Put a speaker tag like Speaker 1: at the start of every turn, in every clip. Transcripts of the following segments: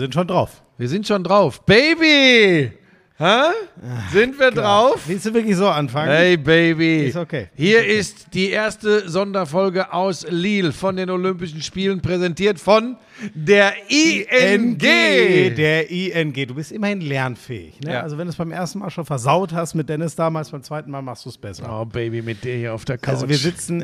Speaker 1: sind schon drauf.
Speaker 2: Wir sind schon drauf. Baby! Hä? Sind wir drauf?
Speaker 1: Willst du wirklich so anfangen?
Speaker 2: Hey, Baby.
Speaker 1: Ist okay.
Speaker 2: Hier ist die erste Sonderfolge aus Lille von den Olympischen Spielen, präsentiert von der ING.
Speaker 1: Der ING. Du bist immerhin lernfähig. Ne?
Speaker 2: Ja.
Speaker 1: Also wenn du es beim ersten Mal schon versaut hast mit Dennis damals, beim zweiten Mal machst du es besser.
Speaker 2: Oh, Baby, mit dir hier auf der Couch.
Speaker 1: Also wir sitzen...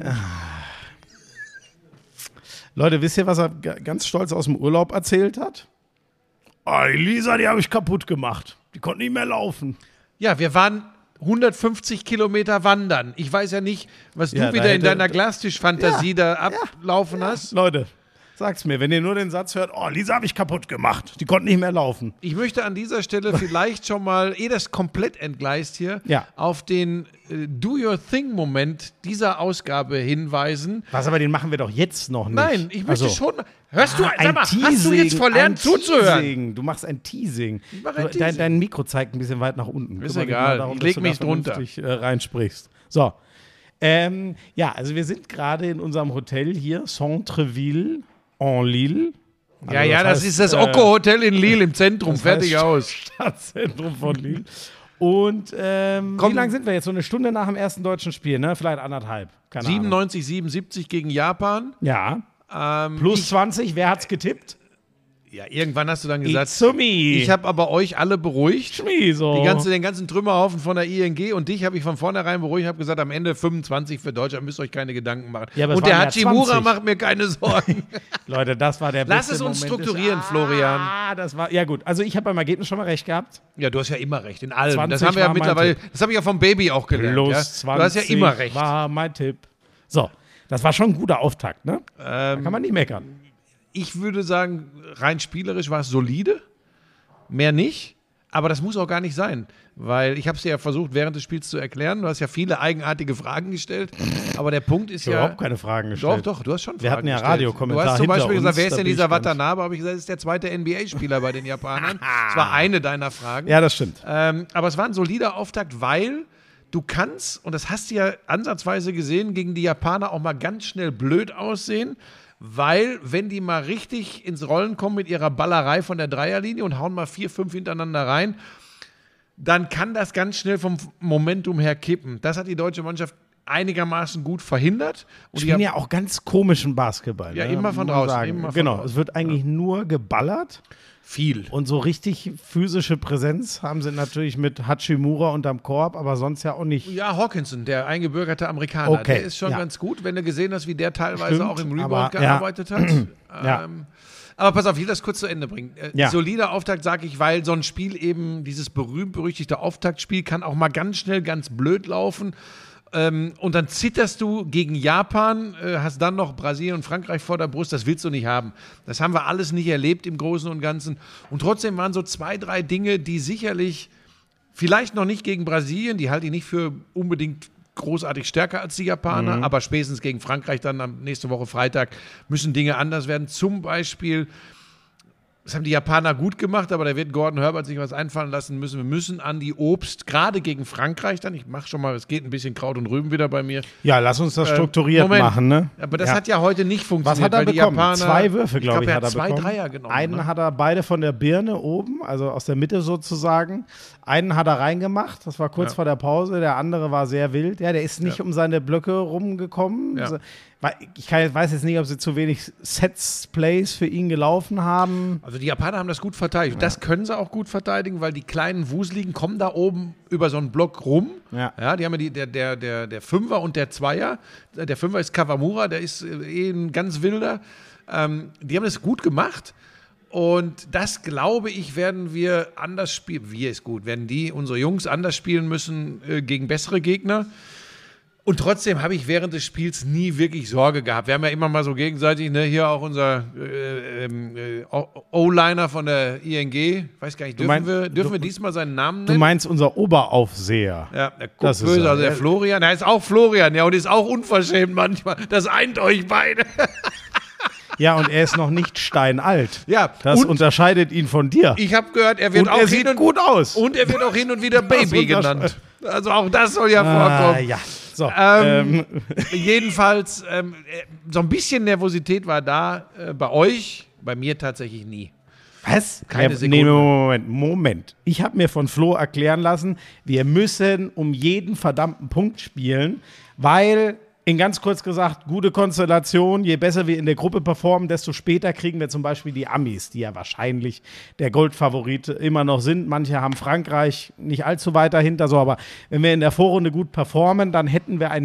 Speaker 1: Leute, wisst ihr, was er ganz stolz aus dem Urlaub erzählt hat? Oh, die Lisa, die habe ich kaputt gemacht. Die konnte nicht mehr laufen.
Speaker 2: Ja, wir waren 150 Kilometer wandern. Ich weiß ja nicht, was du wieder in deiner Glastischfantasie da ablaufen hast.
Speaker 1: Leute, sag's mir, wenn ihr nur den Satz hört, oh, Lisa habe ich kaputt gemacht. Die konnte nicht mehr laufen.
Speaker 2: Ich möchte an dieser Stelle vielleicht schon mal, das komplett entgleist hier, auf den Do-Your-Thing-Moment dieser Ausgabe hinweisen.
Speaker 1: Was, aber den machen wir doch jetzt noch nicht.
Speaker 2: Nein, ich möchte schon... Hörst du, sag mal, hast du jetzt verlernt zuzuhören?
Speaker 1: Du machst ein Teasing.
Speaker 2: Teasing.
Speaker 1: Dein Mikro zeigt ein bisschen weit nach unten.
Speaker 2: Ist egal,
Speaker 1: darum,
Speaker 2: ich leg mich drunter.
Speaker 1: Reinsprichst. So. Also wir sind gerade in unserem Hotel hier, Centreville en Lille. Also
Speaker 2: das ist das Occo-Hotel in Lille im Zentrum, fertig aus.
Speaker 1: Stadtzentrum von Lille. Und wie lange sind wir jetzt? So eine Stunde nach dem ersten deutschen Spiel, ne? Vielleicht anderthalb. Keine
Speaker 2: 97, 77 gegen Japan.
Speaker 1: Ja. Plus 20, wer hat's getippt?
Speaker 2: Ja, irgendwann hast du dann gesagt,
Speaker 1: Izumi.
Speaker 2: Ich habe aber euch alle beruhigt.
Speaker 1: So.
Speaker 2: Den ganzen Trümmerhaufen von der ING und dich habe ich von vornherein beruhigt. Ich habe gesagt, am Ende 25 für Deutschland, müsst ihr euch keine Gedanken machen.
Speaker 1: Ja,
Speaker 2: und der Hachimura macht mir keine Sorgen.
Speaker 1: Leute, das war der beste
Speaker 2: Lass es uns
Speaker 1: Moment
Speaker 2: strukturieren, Florian.
Speaker 1: Das war, ja gut, also ich habe beim Ergebnis schon mal recht gehabt.
Speaker 2: Ja, du hast ja immer recht, in allem.
Speaker 1: 20
Speaker 2: Das haben wir ja
Speaker 1: war mein
Speaker 2: mittlerweile,
Speaker 1: Tipp.
Speaker 2: das habe ich ja vom Baby auch gelernt.
Speaker 1: Plus 20
Speaker 2: Du hast ja immer recht.
Speaker 1: War mein Tipp. So, das war schon ein guter Auftakt, ne? Da kann man nicht meckern.
Speaker 2: Ich würde sagen, rein spielerisch war es solide, mehr nicht, aber das muss auch gar nicht sein, weil ich habe es dir ja versucht, während des Spiels zu erklären, du hast ja viele eigenartige Fragen gestellt, aber der Punkt ist
Speaker 1: Ich habe überhaupt keine Fragen gestellt.
Speaker 2: Doch, du hast schon Fragen
Speaker 1: Wir hatten ja
Speaker 2: gestellt.
Speaker 1: Radiokommentar
Speaker 2: Du hast zum Beispiel
Speaker 1: hinter
Speaker 2: gesagt,
Speaker 1: uns,
Speaker 2: wer ist
Speaker 1: da
Speaker 2: denn
Speaker 1: bin
Speaker 2: dieser
Speaker 1: ich gespannt.
Speaker 2: Watanabe? Habe ich gesagt, das ist der zweite NBA-Spieler bei den Japanern. Das war eine deiner Fragen.
Speaker 1: Ja, das stimmt.
Speaker 2: Aber es war ein solider Auftakt, weil du kannst, und das hast du ja ansatzweise gesehen, gegen die Japaner auch mal ganz schnell blöd aussehen, weil, wenn die mal richtig ins Rollen kommen mit ihrer Ballerei von der Dreierlinie und hauen mal 4, 5 hintereinander rein, dann kann das ganz schnell vom Momentum her kippen. Das hat die deutsche Mannschaft einigermaßen gut verhindert. Und
Speaker 1: Die spielen ja auch ganz komischen Basketball.
Speaker 2: Ja,
Speaker 1: ne?
Speaker 2: immer von
Speaker 1: muss man
Speaker 2: draußen.
Speaker 1: sagen.
Speaker 2: Immer von
Speaker 1: Genau,
Speaker 2: draußen.
Speaker 1: es wird eigentlich nur geballert.
Speaker 2: Viel.
Speaker 1: Und so richtig physische Präsenz haben sie natürlich mit Hachimura unterm Korb, aber sonst ja auch nicht.
Speaker 2: Ja, Hawkinson, der eingebürgerte Amerikaner,
Speaker 1: Okay,
Speaker 2: der ist schon
Speaker 1: ja.
Speaker 2: ganz gut, wenn du gesehen hast, wie der teilweise
Speaker 1: Stimmt,
Speaker 2: auch im
Speaker 1: aber,
Speaker 2: Rebound gearbeitet hat.
Speaker 1: Ja.
Speaker 2: Aber pass auf, ich will das kurz zu Ende bringen.
Speaker 1: Ja.
Speaker 2: Solider Auftakt, sage ich, weil so ein Spiel eben, dieses berühmt-berüchtigte Auftaktspiel, kann auch mal ganz schnell, ganz blöd laufen. Und dann zitterst du gegen Japan, hast dann noch Brasilien und Frankreich vor der Brust, das willst du nicht haben. Das haben wir alles nicht erlebt im Großen und Ganzen. Und trotzdem waren so 2, 3 Dinge, die sicherlich, vielleicht noch nicht gegen Brasilien, die halte ich nicht für unbedingt großartig stärker als die Japaner, aber spätestens gegen Frankreich dann nächste Woche Freitag müssen Dinge anders werden. Zum Beispiel, das haben die Japaner gut gemacht, aber da wird Gordon Herbert sich was einfallen lassen müssen. Wir müssen an die Obst, gerade gegen Frankreich dann, ich mache schon mal, es geht ein bisschen Kraut und Rüben wieder bei mir.
Speaker 1: Ja, lass uns das strukturiert
Speaker 2: Moment.
Speaker 1: machen, ne?
Speaker 2: Aber das hat ja heute nicht funktioniert.
Speaker 1: Was hat er
Speaker 2: weil die
Speaker 1: bekommen?
Speaker 2: Japaner,
Speaker 1: 2 Würfe, glaube ich,
Speaker 2: er
Speaker 1: hat er
Speaker 2: 2
Speaker 1: bekommen.
Speaker 2: Dreier genommen.
Speaker 1: Einen
Speaker 2: ne?
Speaker 1: hat er beide von der Birne oben, also aus der Mitte sozusagen. Einen hat er reingemacht, das war kurz vor der Pause. Der andere war sehr wild. Ja, der ist nicht um seine Blöcke rumgekommen.
Speaker 2: Ja.
Speaker 1: Ich weiß jetzt nicht, ob sie zu wenig Sets-Plays für ihn gelaufen haben.
Speaker 2: Also die Japaner haben das gut verteidigt. Das können sie auch gut verteidigen, weil die kleinen Wuseligen kommen da oben über so einen Block rum.
Speaker 1: Ja.
Speaker 2: Die haben ja der Fünfer und der Zweier. Der Fünfer ist Kawamura, der ist ein ganz wilder. Die haben das gut gemacht. Und das, glaube ich, werden wir anders spielen. Wir ist gut, werden unsere Jungs anders spielen müssen gegen bessere Gegner. Und trotzdem habe ich während des Spiels nie wirklich Sorge gehabt. Wir haben ja immer mal so gegenseitig, ne, hier auch unser O-Liner von der ING, weiß gar nicht, dürfen wir diesmal seinen Namen nennen?
Speaker 1: Du meinst unser Oberaufseher.
Speaker 2: Ja, der guckt
Speaker 1: Das ist
Speaker 2: böse,
Speaker 1: er.
Speaker 2: also der Florian, der heißt auch Florian, ja, und ist auch unverschämt manchmal. Das eint euch beide.
Speaker 1: Ja, und er ist noch nicht steinalt.
Speaker 2: Ja,
Speaker 1: Das
Speaker 2: und
Speaker 1: unterscheidet ihn von dir.
Speaker 2: ich habe gehört, er wird
Speaker 1: Und
Speaker 2: auch
Speaker 1: er sieht gut aus.
Speaker 2: Und er wird auch hin und wieder Baby genannt. Also auch das soll ja
Speaker 1: Ah,
Speaker 2: vorkommen.
Speaker 1: ja. So,
Speaker 2: Jedenfalls, so ein bisschen Nervosität war da bei euch, bei mir tatsächlich nie.
Speaker 1: Was?
Speaker 2: Keine
Speaker 1: Ja,
Speaker 2: Sekunde.
Speaker 1: Nee, Moment. Ich habe mir von Flo erklären lassen, wir müssen um jeden verdammten Punkt spielen, weil, in ganz kurz gesagt, gute Konstellation, je besser wir in der Gruppe performen, desto später kriegen wir zum Beispiel die Amis, die ja wahrscheinlich der Goldfavorit immer noch sind. Manche haben Frankreich nicht allzu weit dahinter, so, aber wenn wir in der Vorrunde gut performen, dann hätten wir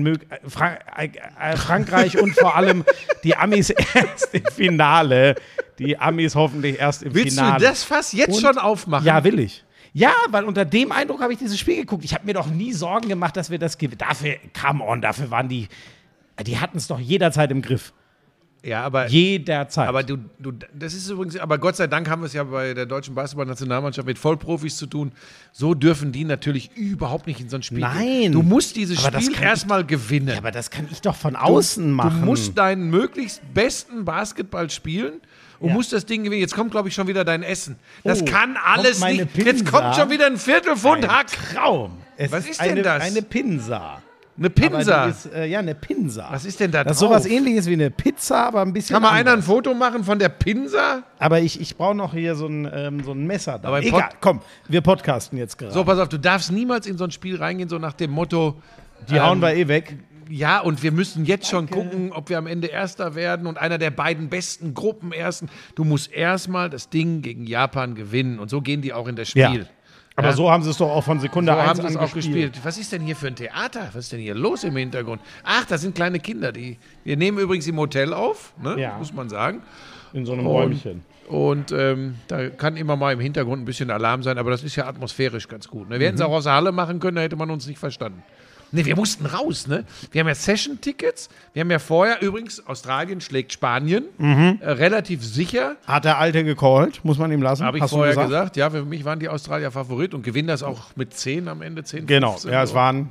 Speaker 1: Frankreich und vor allem die Amis erst im Finale. Die Amis hoffentlich erst im Finale.
Speaker 2: Willst du das Fass jetzt schon aufmachen?
Speaker 1: Ja, will ich. Ja, weil unter dem Eindruck habe ich dieses Spiel geguckt. Ich habe mir doch nie Sorgen gemacht, dass wir das gewinnen. Dafür, come on, dafür waren die hatten es doch jederzeit im Griff.
Speaker 2: Ja, aber
Speaker 1: Jederzeit.
Speaker 2: Aber das ist übrigens, aber Gott sei Dank haben wir es ja bei der deutschen Basketballnationalmannschaft mit Vollprofis zu tun. So dürfen die natürlich überhaupt nicht in so ein Spiel gehen.
Speaker 1: Nein.
Speaker 2: Du musst dieses
Speaker 1: Aber das
Speaker 2: Spiel
Speaker 1: kann
Speaker 2: erstmal gewinnen.
Speaker 1: Ja, aber das kann ich doch von außen machen.
Speaker 2: Du musst deinen möglichst besten Basketball spielen und musst das Ding gewinnen. Jetzt kommt, glaube ich, schon wieder dein Essen. Das kann alles
Speaker 1: kommt meine
Speaker 2: nicht. Jetzt
Speaker 1: Pinsa.
Speaker 2: kommt schon wieder ein Viertelpfund Hack.
Speaker 1: Traum.
Speaker 2: Was ist denn das?
Speaker 1: Eine Pinsa.
Speaker 2: Eine Pinsa.
Speaker 1: Aber die ist, ja, eine Pinsa.
Speaker 2: Was ist denn da
Speaker 1: Das ist
Speaker 2: drauf?
Speaker 1: sowas ähnliches wie eine Pizza, aber ein bisschen
Speaker 2: Kann mal einer ein
Speaker 1: anders.
Speaker 2: Foto machen von der Pinsa?
Speaker 1: Aber ich brauche noch hier so ein Messer. Da.
Speaker 2: Aber im
Speaker 1: Egal, komm, wir podcasten jetzt gerade.
Speaker 2: So, pass auf, du darfst niemals in so ein Spiel reingehen, so nach dem Motto,
Speaker 1: die hauen wir eh weg.
Speaker 2: ja, und wir müssen jetzt schon gucken, ob wir am Ende Erster werden und einer der beiden besten Gruppen Ersten. Du musst erstmal das Ding gegen Japan gewinnen und so gehen die auch in das Spiel.
Speaker 1: Ja. Aber
Speaker 2: Ja?
Speaker 1: so haben sie es doch auch von Sekunde
Speaker 2: So
Speaker 1: 1
Speaker 2: haben sie
Speaker 1: an
Speaker 2: es auch gespielt. Was ist denn hier für ein Theater? Was ist denn hier los im Hintergrund? Ach, da sind kleine Kinder. Wir nehmen übrigens im Hotel auf, ne?
Speaker 1: Ja.
Speaker 2: Muss man sagen.
Speaker 1: In so einem Räumchen.
Speaker 2: Und da kann immer mal im Hintergrund ein bisschen Alarm sein, aber das ist ja atmosphärisch ganz gut. Ne? Wir hätten es auch aus der Halle machen können, da hätte man uns nicht verstanden. Ne, wir mussten raus, ne? Wir haben ja Session-Tickets. Wir haben ja vorher, übrigens, Australien schlägt Spanien. Relativ sicher.
Speaker 1: Hat der Alte gecallt, muss man ihm lassen.
Speaker 2: Habe ich
Speaker 1: Hast du
Speaker 2: vorher gesagt. Ja, für mich waren die Australier Favorit und gewinnen das auch mit 10 am Ende. 10,
Speaker 1: Genau,
Speaker 2: 15,
Speaker 1: ja, es
Speaker 2: so.
Speaker 1: waren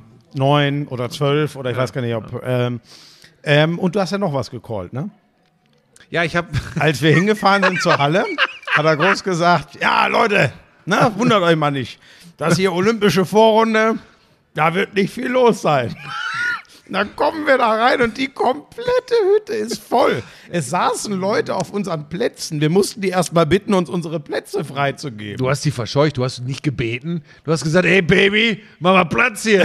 Speaker 1: 9 oder 12 oder ich weiß gar nicht, ob. Und du hast ja noch was gecallt, ne?
Speaker 2: Ja, ich habe.
Speaker 1: Als wir hingefahren sind zur Halle, hat er groß gesagt: Ja, Leute, ne, wundert euch mal nicht. Das hier olympische Vorrunde, da wird nicht viel los sein. Dann kommen wir da rein und die komplette Hütte ist voll. Es saßen Leute auf unseren Plätzen. Wir mussten die erst mal bitten, uns unsere Plätze freizugeben.
Speaker 2: Du hast die verscheucht, du hast nicht gebeten. Du hast gesagt: Hey Baby, mach mal Platz hier.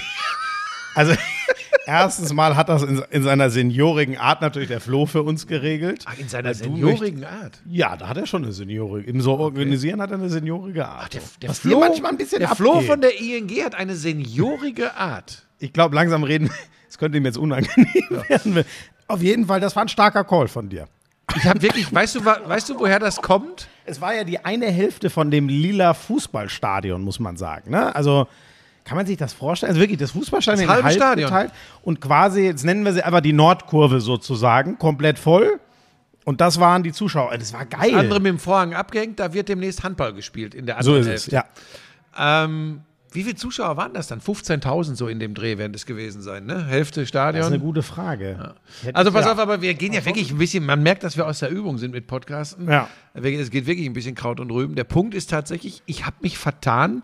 Speaker 1: Also, erstens mal hat das in seiner seniorigen Art natürlich der Flo für uns geregelt.
Speaker 2: Ach, in seiner seniorigen Art.
Speaker 1: Ja, da hat er schon eine Seniorik. Im so Organisieren hat er eine seniorige Art.
Speaker 2: Der
Speaker 1: Was dir manchmal ein bisschen
Speaker 2: der Flo
Speaker 1: abgeht.
Speaker 2: von der ING hat eine seniorige Art.
Speaker 1: Ich glaube, langsam reden, es könnte ihm jetzt unangenehm werden. Auf jeden Fall, das war ein starker Call von dir.
Speaker 2: Ich habe wirklich, weißt du, woher das kommt?
Speaker 1: Es war ja die eine Hälfte von dem lila Fußballstadion, muss man sagen. Ne? Also, kann man sich das vorstellen? Also wirklich, das Fußballstadion
Speaker 2: Das
Speaker 1: in
Speaker 2: halbe
Speaker 1: halb
Speaker 2: Stadion.
Speaker 1: geteilt und quasi, jetzt nennen wir sie aber die Nordkurve sozusagen, komplett voll. Und das waren die Zuschauer. Das war geil.
Speaker 2: Andere mit dem Vorhang abgehängt, da wird demnächst Handball gespielt in der
Speaker 1: So
Speaker 2: anderen
Speaker 1: ist
Speaker 2: Hälfte.
Speaker 1: es, ja.
Speaker 2: Wie viele Zuschauer waren das dann? 15.000 so in dem Dreh werden es gewesen sein, ne? Hälfte Stadion.
Speaker 1: Das ist eine gute Frage. Ja.
Speaker 2: Also pass auf, aber wir gehen ja wirklich ein bisschen, man merkt, dass wir aus der Übung sind mit Podcasten.
Speaker 1: Ja.
Speaker 2: Es geht wirklich ein bisschen Kraut und Rüben. Der Punkt ist tatsächlich, ich habe mich vertan,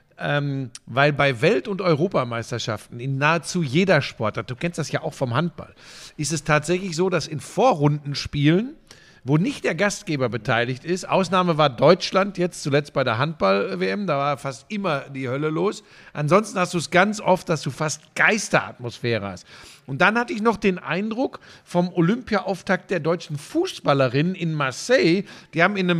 Speaker 2: weil bei Welt- und Europameisterschaften in nahezu jeder Sportart, du kennst das ja auch vom Handball, ist es tatsächlich so, dass in Vorrundenspielen, wo nicht der Gastgeber beteiligt ist, Ausnahme war Deutschland jetzt zuletzt bei der Handball-WM, da war fast immer die Hölle los. Ansonsten hast du es ganz oft, dass du fast Geisteratmosphäre hast. Und dann hatte ich noch den Eindruck vom Olympiaauftakt der deutschen Fußballerinnen in Marseille, die haben in einem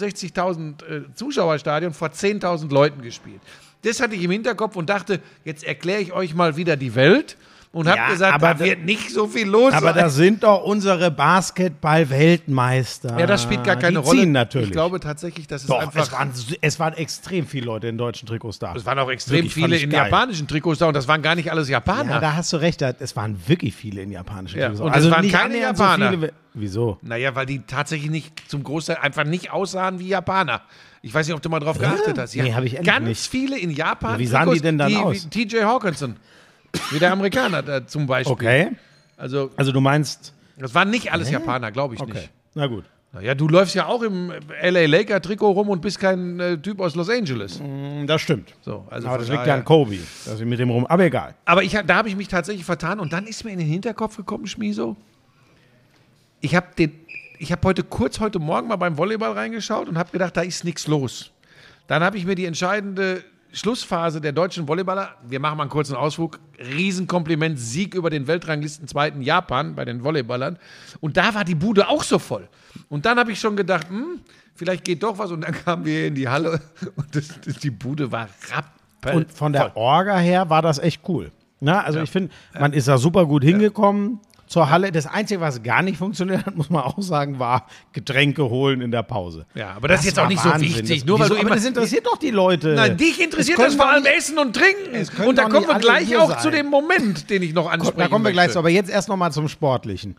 Speaker 2: 65.000 Zuschauerstadion vor 10.000 Leuten gespielt. Das hatte ich im Hinterkopf und dachte, jetzt erkläre ich euch mal wieder die Welt. Und habe
Speaker 1: Ja,
Speaker 2: gesagt,
Speaker 1: aber
Speaker 2: da wird nicht so viel los
Speaker 1: Aber
Speaker 2: sein.
Speaker 1: das sind doch unsere Basketball-Weltmeister.
Speaker 2: Ja, das spielt gar keine
Speaker 1: Die
Speaker 2: Rolle.
Speaker 1: ziehen natürlich.
Speaker 2: Ich glaube tatsächlich, dass es
Speaker 1: Doch,
Speaker 2: einfach.
Speaker 1: es waren extrem viele Leute in deutschen Trikots da.
Speaker 2: Es waren auch extrem
Speaker 1: Wirklich, fand
Speaker 2: viele
Speaker 1: ich
Speaker 2: in
Speaker 1: geil.
Speaker 2: japanischen Trikots da und das waren gar nicht alles Japaner.
Speaker 1: Ja, da hast du recht. Es waren wirklich viele in japanischen
Speaker 2: Ja,
Speaker 1: Trikots.
Speaker 2: und es waren
Speaker 1: nicht
Speaker 2: keine
Speaker 1: annähernd
Speaker 2: Japaner.
Speaker 1: So viele, wieso?
Speaker 2: Naja, weil die tatsächlich nicht zum Großteil einfach nicht aussahen wie Japaner. Ich weiß nicht, ob du mal drauf geachtet hast.
Speaker 1: Nee, hab ich ehrlich
Speaker 2: ganz
Speaker 1: nicht.
Speaker 2: viele in Japan.
Speaker 1: Ja, wie sahen die denn dann
Speaker 2: wie
Speaker 1: aus?
Speaker 2: TJ Hawkinson. Wie der Amerikaner da zum Beispiel.
Speaker 1: Okay.
Speaker 2: Also,
Speaker 1: Also du meinst.
Speaker 2: das waren nicht alles Japaner, glaube ich
Speaker 1: Okay.
Speaker 2: nicht.
Speaker 1: Na gut.
Speaker 2: Naja, du läufst ja auch im LA Laker Trikot rum und bist kein Typ aus Los Angeles.
Speaker 1: Das stimmt.
Speaker 2: So, also
Speaker 1: Aber
Speaker 2: von
Speaker 1: das liegt ja
Speaker 2: daher-
Speaker 1: an Kobe. Dass ich mit dem rum. Aber egal.
Speaker 2: Aber da habe ich mich tatsächlich vertan und dann ist mir in den Hinterkopf gekommen, Schmieso. Ich habe ich habe heute Morgen mal beim Volleyball reingeschaut und habe gedacht, da ist nichts los. Dann habe ich mir die entscheidende Schlussphase der deutschen Volleyballer, wir machen mal einen kurzen Ausflug, Riesenkompliment, Sieg über den Weltranglisten zweiten Japan bei den Volleyballern. Und da war die Bude auch so voll. Und dann habe ich schon gedacht, vielleicht geht doch was. Und dann kamen wir in die Halle und die Bude war rappelvoll.
Speaker 1: Und von der Orga her war das echt cool. Na, also ich finde, man ist da super gut hingekommen zur Halle. Das Einzige, was gar nicht funktioniert hat, muss man auch sagen, war Getränke holen in der Pause.
Speaker 2: Ja, aber das ist jetzt auch nicht
Speaker 1: Wahnsinn.
Speaker 2: so wichtig. Nur weil du immer,
Speaker 1: das interessiert doch die Leute.
Speaker 2: Nein, dich interessiert das vor allem Essen und Trinken. Und da kommen wir gleich auch zu dem Moment, den ich noch ansprechen
Speaker 1: Da kommen wir gleich zu.
Speaker 2: möchte.
Speaker 1: Aber jetzt erst noch mal zum Sportlichen.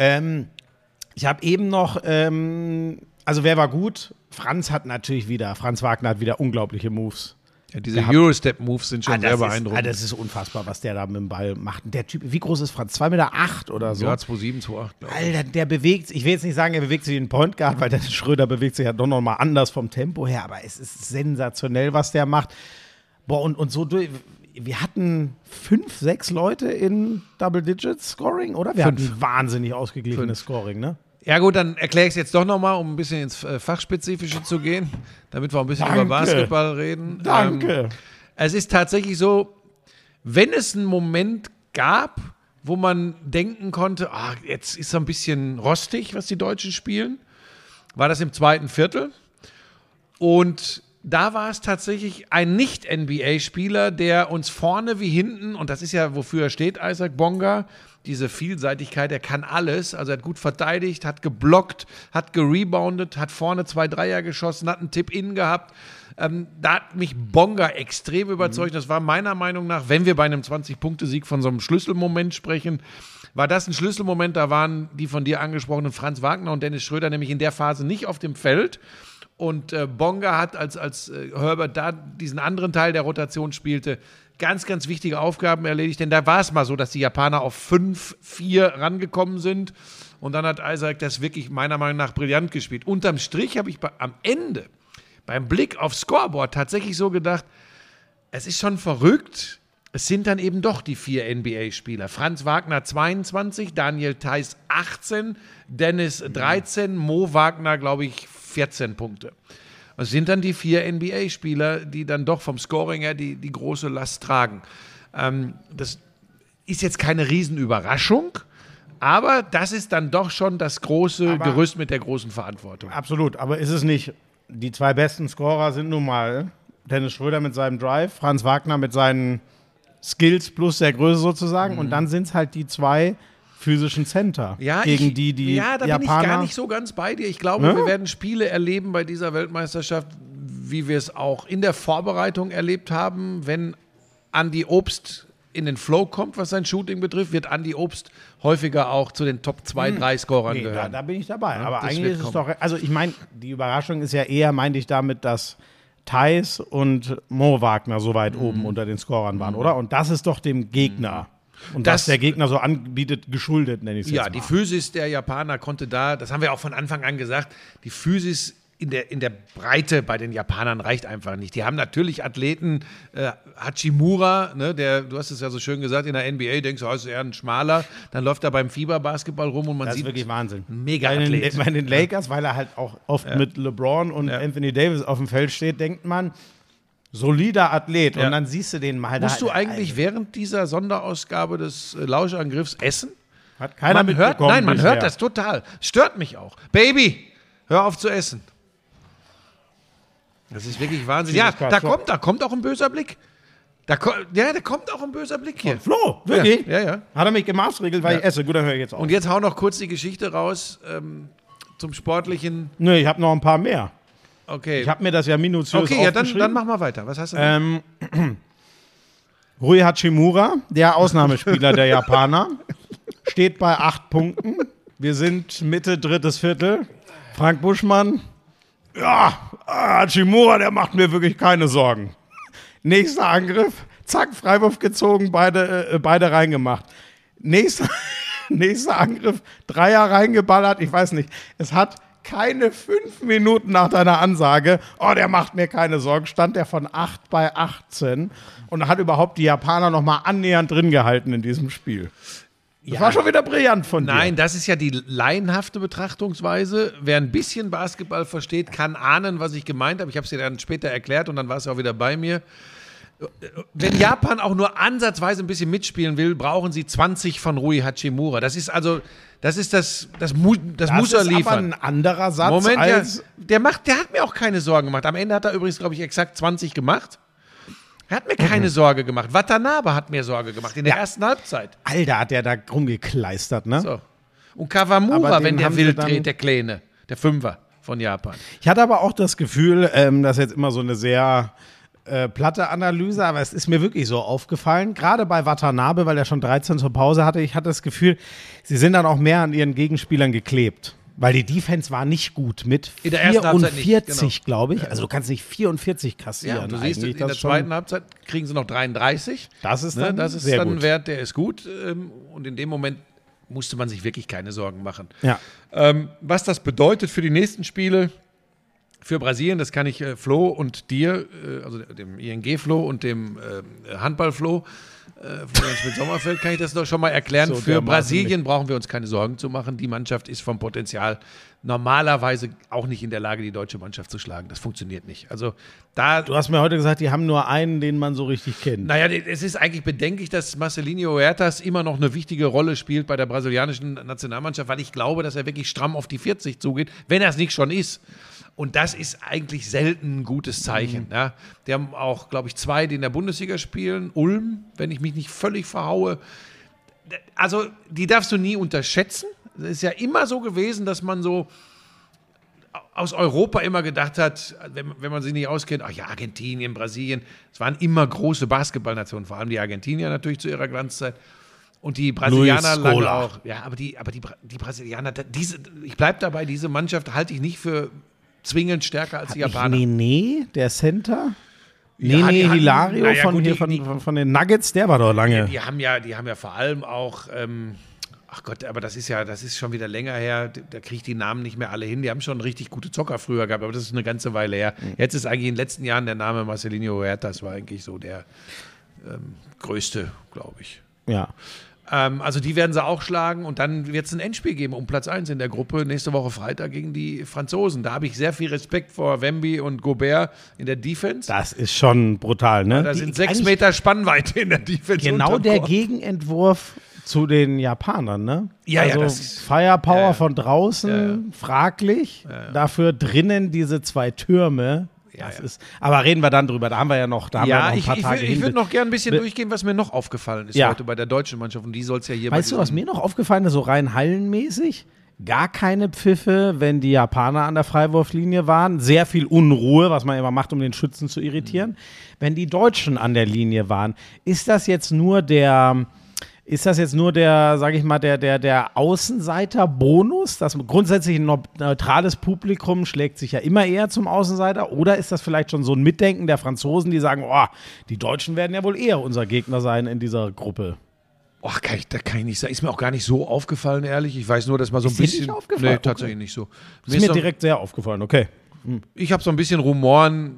Speaker 1: Ich habe eben noch, also wer war gut? Franz Wagner hat wieder unglaubliche Moves.
Speaker 2: Ja, diese Eurostep-Moves sind schon sehr beeindruckend.
Speaker 1: Das ist unfassbar, was der da mit dem Ball macht. Der Typ, wie groß ist Franz? 2,8 Meter oder so?
Speaker 2: Ja, 2,7, 2,8, glaube ich.
Speaker 1: Alter, der bewegt, ich will jetzt nicht sagen, er bewegt sich wie ein Point Guard, weil Dennis Schröder bewegt sich ja doch noch mal anders vom Tempo her, aber es ist sensationell, was der macht. Boah, und so durch, wir hatten 5, 6 Leute in Double-Digit-Scoring, oder? Wir hatten ein wahnsinnig ausgeglichenes Scoring, ne?
Speaker 2: Ja gut, dann erkläre ich es jetzt doch nochmal, um ein bisschen ins Fachspezifische zu gehen, damit wir auch ein bisschen über Basketball reden.
Speaker 1: Danke.
Speaker 2: Es ist tatsächlich so, wenn es einen Moment gab, wo man denken konnte, jetzt ist es ein bisschen rostig, was die Deutschen spielen, war das im zweiten Viertel. Und da war es tatsächlich ein Nicht-NBA-Spieler, der uns vorne wie hinten, und das ist ja, wofür er steht, Isaac Bonga, diese Vielseitigkeit, er kann alles, also er hat gut verteidigt, hat geblockt, hat gereboundet, hat vorne 2 Dreier geschossen, hat einen Tip-In gehabt. Da hat mich Bonga extrem überzeugt. Das war meiner Meinung nach, wenn wir bei einem 20-Punkte-Sieg von so einem Schlüsselmoment sprechen, war das ein Schlüsselmoment, da waren die von dir angesprochenen Franz Wagner und Dennis Schröder nämlich in der Phase nicht auf dem Feld. Und Bonga hat, als Herbert da diesen anderen Teil der Rotation spielte, ganz, ganz wichtige Aufgaben erledigt, denn da war es mal so, dass die Japaner auf 5-4 rangekommen sind und dann hat Isaac das wirklich meiner Meinung nach brillant gespielt. Unterm Strich habe ich am Ende beim Blick aufs Scoreboard tatsächlich so gedacht, es ist schon verrückt, es sind dann eben doch die 4 NBA-Spieler. Franz Wagner 22, Daniel Theis 18, Dennis 13, Mo Wagner, glaube ich, 14 Punkte. Es sind dann die 4 NBA-Spieler, die dann doch vom Scoring her die große Last tragen. Das ist jetzt keine Riesenüberraschung, aber das ist dann doch schon das große Gerüst mit der großen Verantwortung.
Speaker 1: Absolut, aber ist es nicht, die 2 besten Scorer sind nun mal Dennis Schröder mit seinem Drive, Franz Wagner mit seinen Skills plus der Größe sozusagen und dann sind es halt die 2 physischen Center gegen die
Speaker 2: da
Speaker 1: Japaner.
Speaker 2: bin ich gar nicht so ganz bei dir. Ich glaube, wir werden Spiele erleben bei dieser Weltmeisterschaft, wie wir es auch in der Vorbereitung erlebt haben. Wenn Andy Obst in den Flow kommt, was sein Shooting betrifft, wird Andy Obst häufiger auch zu den Top 2, 3 Scorern gehören.
Speaker 1: Da bin ich dabei.
Speaker 2: Ja,
Speaker 1: aber
Speaker 2: das
Speaker 1: eigentlich
Speaker 2: wird
Speaker 1: ist es
Speaker 2: kommen.
Speaker 1: doch, also ich meine, die Überraschung ist ja eher, meinte ich damit, dass Theis und Mo Wagner so weit oben unter den Scorern waren, oder? Und das ist doch dem Gegner. Und das der Gegner so anbietet, geschuldet, nenne ich es jetzt mal.
Speaker 2: Ja, die Physis der Japaner konnte da, das haben wir auch von Anfang an gesagt, die Physis in der Breite bei den Japanern reicht einfach nicht. Die haben natürlich Athleten, Hachimura, ne, du hast es ja so schön gesagt, in der NBA denkst du, ist eher ein Schmaler, dann läuft er beim Fieberbasketball rum und man
Speaker 1: Das
Speaker 2: sieht,
Speaker 1: ist wirklich Wahnsinn.
Speaker 2: mega Athlet.
Speaker 1: Bei den Lakers, weil er halt auch oft mit LeBron und Anthony Davis auf dem Feld steht, denkt man, solider Athlet. Und dann siehst du den mal da.
Speaker 2: Musst du eigentlich während dieser Sonderausgabe des Lauschangriffs essen?
Speaker 1: Hat keiner mitbekommen.
Speaker 2: Man hört das total. Stört mich auch. Baby, hör auf zu essen. Das ist wirklich Wahnsinn. Ja, da kommt auch ein böser Blick. Da kommt auch ein böser Blick hier.
Speaker 1: Flo, wirklich?
Speaker 2: Ja.
Speaker 1: Hat er mich gemaßregelt, weil ich esse. Gut, dann höre ich jetzt auf.
Speaker 2: Und jetzt hau noch kurz die Geschichte raus zum Sportlichen.
Speaker 1: Nö, ich habe noch ein paar mehr.
Speaker 2: Okay.
Speaker 1: Ich habe mir das ja minutiös
Speaker 2: Okay, ja,
Speaker 1: aufgeschrieben.
Speaker 2: dann mach mal weiter. Was hast du denn?
Speaker 1: Rui Hachimura, der Ausnahmespieler der Japaner, steht bei 8 Punkten. Wir sind Mitte, drittes Viertel. Frank Buschmann, Hachimura, der macht mir wirklich keine Sorgen. Nächster Angriff, zack, Freiwurf gezogen, beide reingemacht. Nächster Angriff, Dreier reingeballert, ich weiß nicht. Es hat keine 5 Minuten nach deiner Ansage, der macht mir keine Sorgen, stand der von 8 bei 18 und hat überhaupt die Japaner noch mal annähernd drin gehalten in diesem Spiel. Das war schon wieder brillant von dir.
Speaker 2: Nein, das ist ja die laienhafte Betrachtungsweise. Wer ein bisschen Basketball versteht, kann ahnen, was ich gemeint habe. Ich habe es dir dann später erklärt und dann war es auch wieder bei mir. Wenn Japan auch nur ansatzweise ein bisschen mitspielen will, brauchen sie 20 von Rui Hachimura. Das muss er liefern.
Speaker 1: Aber ein anderer Satz
Speaker 2: Moment,
Speaker 1: als...
Speaker 2: der hat mir auch keine Sorgen gemacht. Am Ende hat er übrigens, glaube ich, exakt 20 gemacht. Er hat mir keine Sorge gemacht. Watanabe hat mir Sorge gemacht in der ersten Halbzeit.
Speaker 1: Alter, hat der da rumgekleistert, ne?
Speaker 2: So. Und Kawamura, wenn der wild dreht, der Kleine, der Fünfer von Japan.
Speaker 1: Ich hatte aber auch das Gefühl, das ist jetzt immer so eine sehr platte Analyse, aber es ist mir wirklich so aufgefallen, gerade bei Watanabe, weil er schon 13 zur Pause hatte, ich hatte das Gefühl, sie sind dann auch mehr an ihren Gegenspielern geklebt. Weil die Defense war nicht gut mit 44, glaube ich. Ja. Also du kannst nicht 44 kassieren.
Speaker 2: Ja, du siehst, in der zweiten Halbzeit kriegen sie noch 33.
Speaker 1: Das ist dann
Speaker 2: ein Wert, der ist gut. Und in dem Moment musste man sich wirklich keine Sorgen machen.
Speaker 1: Ja.
Speaker 2: Was das bedeutet für die nächsten Spiele, für Brasilien, das kann ich Flo und dir, also dem ING-Flo und dem Handball-Flo, Florian Schmidt-Sommerfeld, kann ich das doch schon mal erklären. So, für Brasilien brauchen wir uns keine Sorgen zu machen. Die Mannschaft ist vom Potenzial normalerweise auch nicht in der Lage, die deutsche Mannschaft zu schlagen. Das funktioniert nicht. Also
Speaker 1: du hast mir heute gesagt, die haben nur einen, den man so richtig kennt.
Speaker 2: Naja, es ist eigentlich bedenklich, dass Marcelinho Huertas immer noch eine wichtige Rolle spielt bei der brasilianischen Nationalmannschaft, weil ich glaube, dass er wirklich stramm auf die 40 zugeht, wenn er es nicht schon ist. Und das ist eigentlich selten ein gutes Zeichen. Ja. Die haben auch, glaube ich, 2, die in der Bundesliga spielen. Ulm, wenn ich mich nicht völlig verhaue. Also, die darfst du nie unterschätzen. Es ist ja immer so gewesen, dass man so aus Europa immer gedacht hat, wenn man sich nicht auskennt, ach ja, Argentinien, Brasilien, es waren immer große Basketballnationen, vor allem die Argentinier natürlich zu ihrer Glanzzeit. Und die Brasilianer lange auch. Ja, aber die Brasilianer, ich bleibe dabei, diese Mannschaft halte ich nicht für zwingend stärker als die Japaner.
Speaker 1: Der Center? Hilario von den Nuggets, der war doch lange.
Speaker 2: Die haben ja vor allem auch, ach Gott, aber das ist schon wieder länger her, da kriege ich die Namen nicht mehr alle hin. Die haben schon richtig gute Zocker früher gehabt, aber das ist eine ganze Weile her. Jetzt ist eigentlich in den letzten Jahren der Name Marcelinho Huertas war eigentlich so der größte, glaube ich.
Speaker 1: Ja.
Speaker 2: Also die werden sie auch schlagen und dann wird es ein Endspiel geben um Platz 1 in der Gruppe nächste Woche Freitag gegen die Franzosen. Da habe ich sehr viel Respekt vor Wemby und Gobert in der Defense.
Speaker 1: Das ist schon brutal, ne?
Speaker 2: Da sind 6 Meter Spannweite in der Defense.
Speaker 1: Genau der Gegenentwurf zu den Japanern, ne?
Speaker 2: Ja,
Speaker 1: also
Speaker 2: das ist
Speaker 1: Firepower von draußen, fraglich.
Speaker 2: Ja.
Speaker 1: Dafür drinnen diese 2 Türme. Aber reden wir dann drüber, da haben wir ja noch, ein paar Tage
Speaker 2: ich würde noch gerne ein bisschen durchgehen, was mir noch aufgefallen ist heute bei der deutschen Mannschaft und die soll es ja hier
Speaker 1: Weißt du, was mir noch aufgefallen ist, so rein hallenmäßig? Gar keine Pfiffe, wenn die Japaner an der Freiwurflinie waren. Sehr viel Unruhe, was man immer macht, um den Schützen zu irritieren. Wenn die Deutschen an der Linie waren, ist das jetzt nur der, sage ich mal, der Außenseiter-Bonus? Das grundsätzlich ein neutrales Publikum schlägt sich ja immer eher zum Außenseiter. Oder ist das vielleicht schon so ein Mitdenken der Franzosen, die sagen, die Deutschen werden ja wohl eher unser Gegner sein in dieser Gruppe?
Speaker 2: Da kann ich nicht sagen. Ist mir auch gar nicht so aufgefallen, ehrlich. Ich weiß nur, dass mal so ein bisschen.
Speaker 1: Nicht aufgefallen?
Speaker 2: Nee, tatsächlich nicht so.
Speaker 1: Ist mir direkt sehr aufgefallen, okay.
Speaker 2: Ich habe so ein bisschen Rumoren